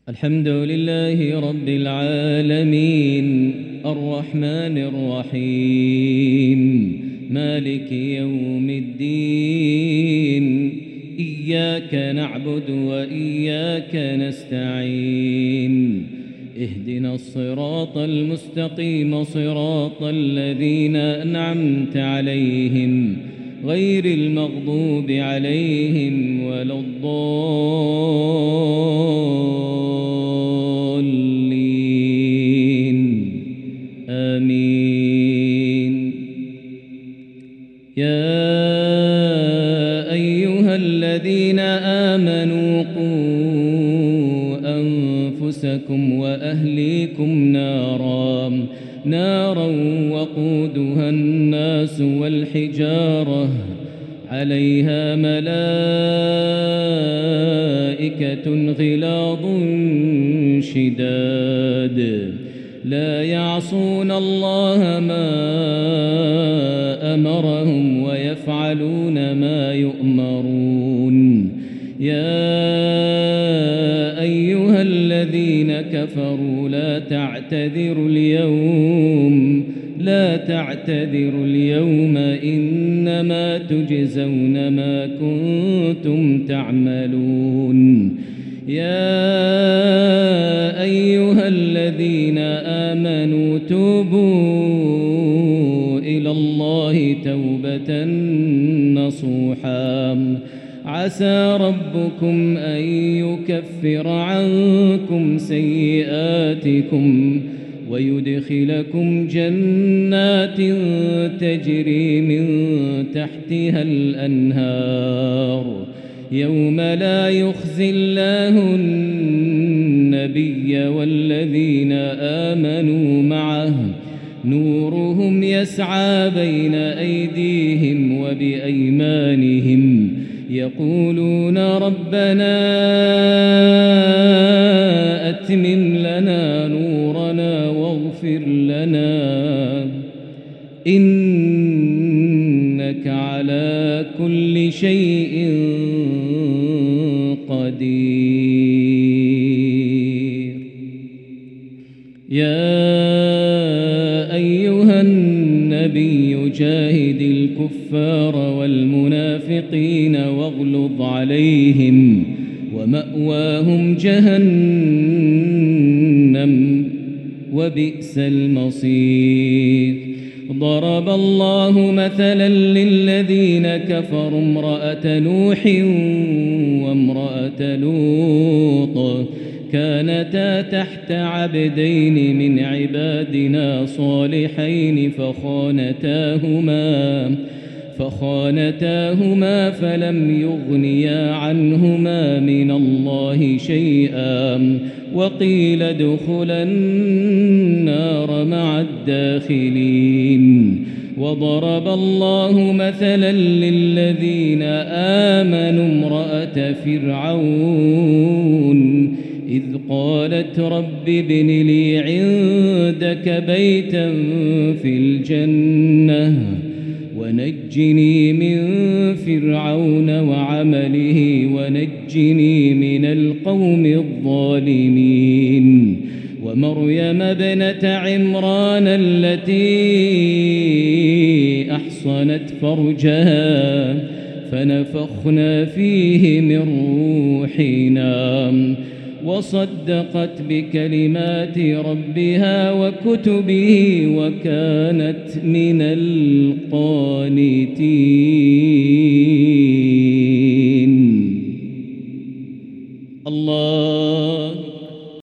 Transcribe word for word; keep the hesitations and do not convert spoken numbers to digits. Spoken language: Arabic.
الحمد لله رب العالمين الرحمن الرحيم مالك يوم الدين إياك نعبد وإياك نستعين اهدنا الصراط المستقيم صراط الذين أنعمت عليهم غير المغضوب عليهم ولا الضالين آمين. يا أيها الذين آمنوا قوا أنفسكم وأهليكم نارا نارا وقودها الناس والحجارة عليها ملائكة غلاظ شداد لا يعصون الله ما أمرهم ويفعلون ما يؤمرون. يا أيها الذين كفروا لا تعتذروا اليوم لا تعتذروا اليوم إنما تجزون ما كنتم تعملون. يا أيها الذين آمنوا توبوا إلى الله توبة نصوحا عسى ربكم أن يكفر عنكم سيئاتكم ويدخلكم جنات تجري من تحتها الأنهار يوم لا يخزي الله النبي والذين آمنوا معه نورهم يسعى بين أيديهم وبأيمانهم يقولون ربنا أتمم لنا نورنا واغفر لنا إنك على كل شيء قدير. يا أيها النبي جاهد الكفار والمنافقين واغلظ عليهم ومأواهم جهنم وبئس المصير. ضرب الله مثلا للذين كفروا امرأة نوح وامرأة لوط كانتا تحت عبدين من عبادنا صالحين فخانتاهما فخانتاهما فلم يغنيا عنهما من الله شيئا وقيل ادخلا النار مع الداخلين. وضرب الله مثلا للذين آمنوا امرأة فرعون إذ قالت رب ابن لي عندك بيتا في الجنة ونجني من فرعون وعمله ونجني من القوم الظالمين. ومريم ابنة عمران التي أحصنت فرجها فنفخنا فيه من روحنا وصدقت بكلمات ربها وكتبه وكانت من القانتين.